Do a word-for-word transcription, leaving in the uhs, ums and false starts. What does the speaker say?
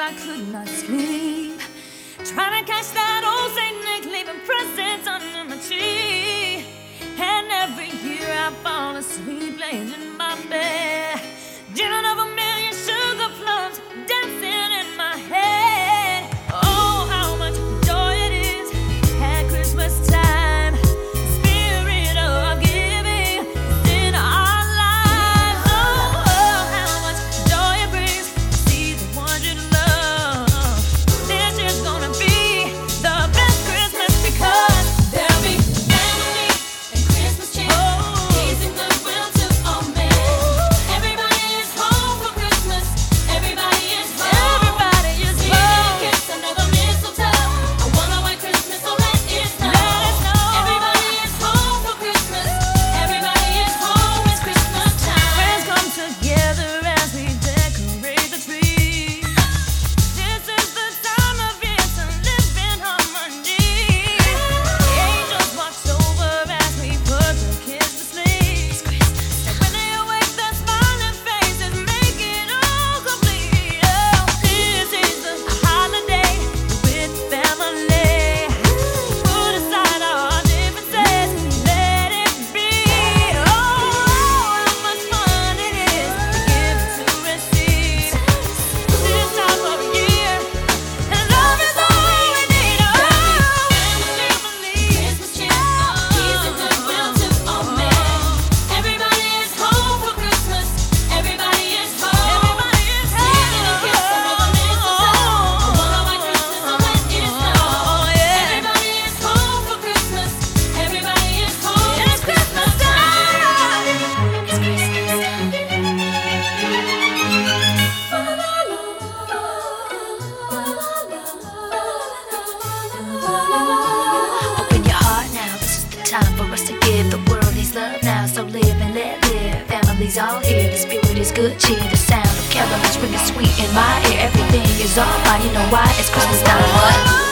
I could not sleep, trying to catch that old Saint Nick leaving presents under my tree. And every year I fall asleep laying in my bed, dreaming of a million sugar plums dancing in my head. Oh, how much joy it is at Christmas time. Spirit of giving is in our lives. Oh, oh, how much joy it brings to see the ones you love. This is gonna be the best Christmas because there'll be family and Christmas cheer. Oh, peace and goodwill to all men. Everybody is home for Christmas. Everybody is home. Everybody is home. Sweet kiss under the mistletoe. I want a white Christmas, so let it snow. Let it snow. Everybody is home for Christmas. Everybody is home. It's Christmas time. Friends come together as we decorate the tree. This is the time of year to live in harmony. The angels watch over as we put the kids to sleep. And when they awake, their smiling faces make it all complete. Oh, this is the holiday with family. Put aside our differences, let it be. Oh, how much fun it is to give to receive. This time of year, and love is all we need. Oh, family, Christmas cheer, peace and goodwill to all men. Everybody is home for Christmas. Everybody is home. Everybody is home. Singing a kiss under the mistletoe. I want a white Christmas, so let it snow. Everybody is home for Christmas. Everybody is home. It's Christmas time. It's Christmas time. Open your heart now, this is the time for us to give the world these love now. So live and let live, families all here. The spirit is good cheer, the sound of carols ringing sweet in my ear. Everything is all fine, you know why? It's Christmas time. What?